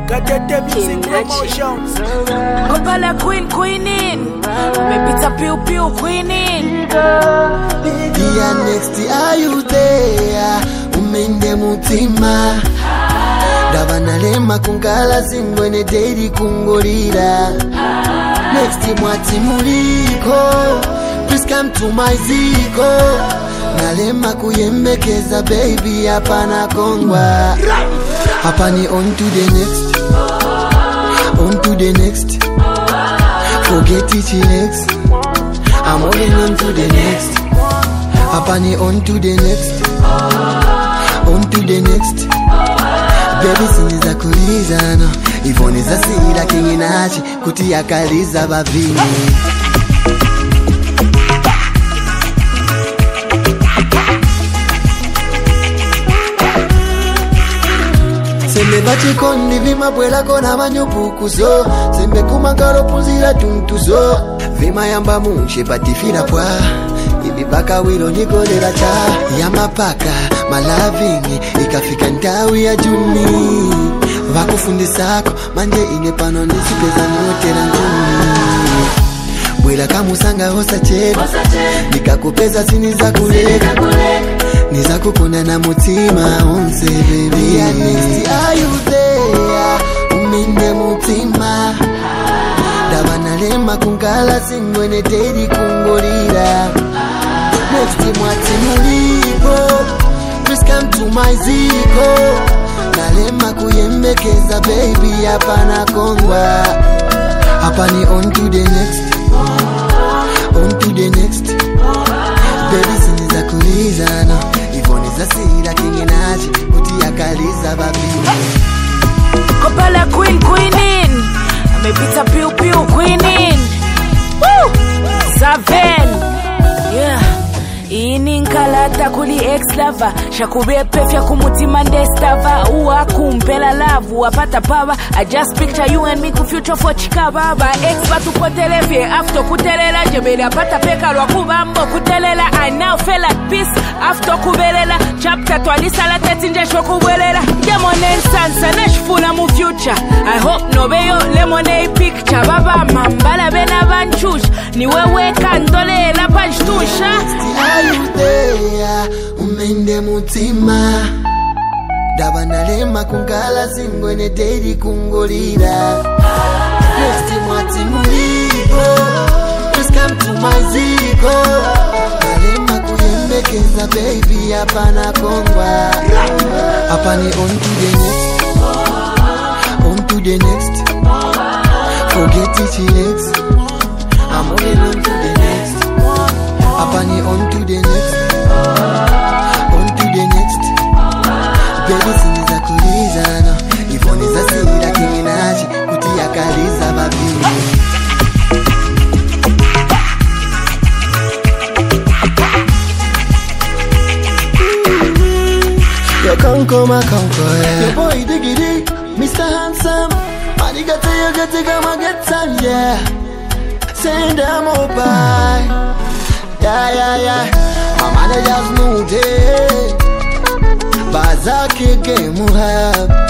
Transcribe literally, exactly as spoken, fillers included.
Gatete Music Promotions. Gopala Queen Queenin. Mepita Piu Piu Queenin. Dia next are you there? Umende mutima. Davanalema kungala singwene daily kungorira. Next mwati muliko. Please come to my ziko. Nalema kuyembekeza baby hapana kongwa. Hapani on to the next. On to the next. Forget it next. I'm holding on to the next. Hapani on to the next. On to the next. Baby siniza kulizana. Ivoniza sila kinginachi. Kutia kaliza bavini. Sembe bachikondi vima bwela kona manyupukuzo. Sembe kumangaro punzira tuntuzo. Vima yamba munche patifira pwa. Ibi baka wilo nikolera cha. Yama paka malavingi. Ikafika ndawi ya juni. Vakufundi sako manje inepano nisipeza notera njuni. Bwela kamusanga hosa cheko. Nikakupeza siniza kuleka. Niza kukuna na mutima onse baby. Yeah, next are you there? Uminde mutima. Davanalema kungala singwene daily kungorira. Next mwati mulipo. Please come to my ziko. Nalema kuyembekeza baby hapana kongwa. Hapani on to the next. On to the next. Baby siniza kulizana. Ivoniza sila kinginachi. Kutia kaliza babini. Gopala Queen Queenin. Mepita Piu Piu Queenin. Woo! Seven. Yeah. Ini nkalata kuli ex-lover. Shakube pefya kumutima ndestava. Uwa kumpela lavu wapata power. I just picture you and me ku future for chikaba. Ba ex batu kotelevye after kutelela. Jebele apata peka lwa kubambo kutelela. I now feel at peace after kubelela. Chapter twalisa la tetinja shokubwelela. Demone sansa nashfuna mu future. I hope no beyo lemone picture. Baba mambala bena banchush. Ni wewe kandole la panchtusha. Are you there? Umende mutima. Davanalema kungala singwene daily kungorira. Next mwati mulipo. Please come to my ziko. Nalema kuyembekeza baby hapana kongwa. Hapani on to the next. On to the next. Forget it next. I'm holding on to the next. Hapani on to the next. On to the next. Baby siniza kulizana. Ivoniza sila kinginachi. Kutia kaliza babini. Yo konko ma konko yeah. Yo boy diggity, Mister Handsome. Money got to you get to come and get some yeah. Send them over. Yeah, yeah, yeah. My managers know it. Bazaki game have.